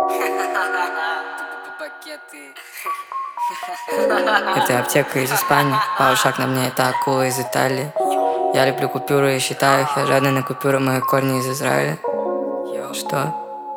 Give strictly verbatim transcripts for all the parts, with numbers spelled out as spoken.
Пакеты. Это аптека из Испании, паушак на мне, это акула из Италии. Я люблю купюры и считаю их, я жадный на купюры, мои корни из Израиля. Что?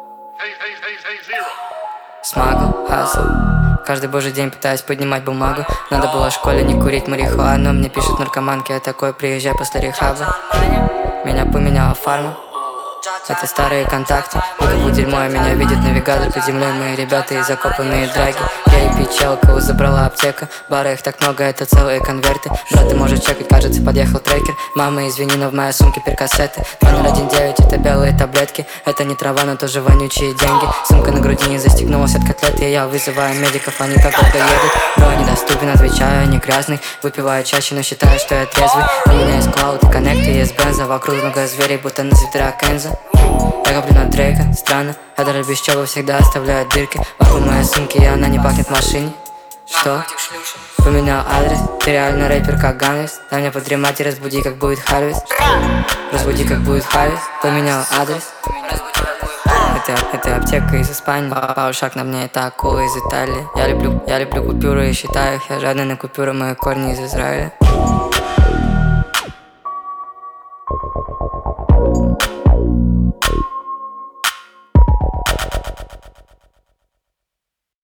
Смагл, хасл. Каждый божий день пытаюсь поднимать бумагу. Надо было в школе не курить марихуану. Мне пишут наркоманки, я такой, приезжай после рехаба. Меня поменяла фарма. Это старые контакты. Никакое дерьмо, меня видит навигатор. Под землей мои ребята и закопанные драги. Я и печалка, забрала аптека. Бара их так много, это целые конверты. Брат, ты можешь чекать, кажется, подъехал трекер. Мама, извини, но в моей сумке перкассеты. Два ноль один девять, это белые таблетки. Это не трава, но тоже вонючие деньги. Сумка на груди не застегнулась от котлеты. Я вызываю медиков, они как долго едут. Бро, недоступен, отвечаю, не грязный. Выпиваю чаще, но считаю, что я трезвый. У меня есть клауд и коннект, и есть бенза. Вокруг много зверей, будто на свитера Кенза. Я коплю на Дрейка, странно. Я даже без чего всегда оставляю дырки вокруг моей сумки, и она не пахнет в машине. Что? Поменял адрес, ты реально рэпер как Ганвис. Дай мне подремать и разбуди, как будет Харвест. Разбуди, как будет Харвест. Поменял адрес. Это, это аптека из Испании, паушак на мне, это акула из Италии. Я люблю, я люблю купюры и считаю их, я жадный на купюры, мои корни из Израиля.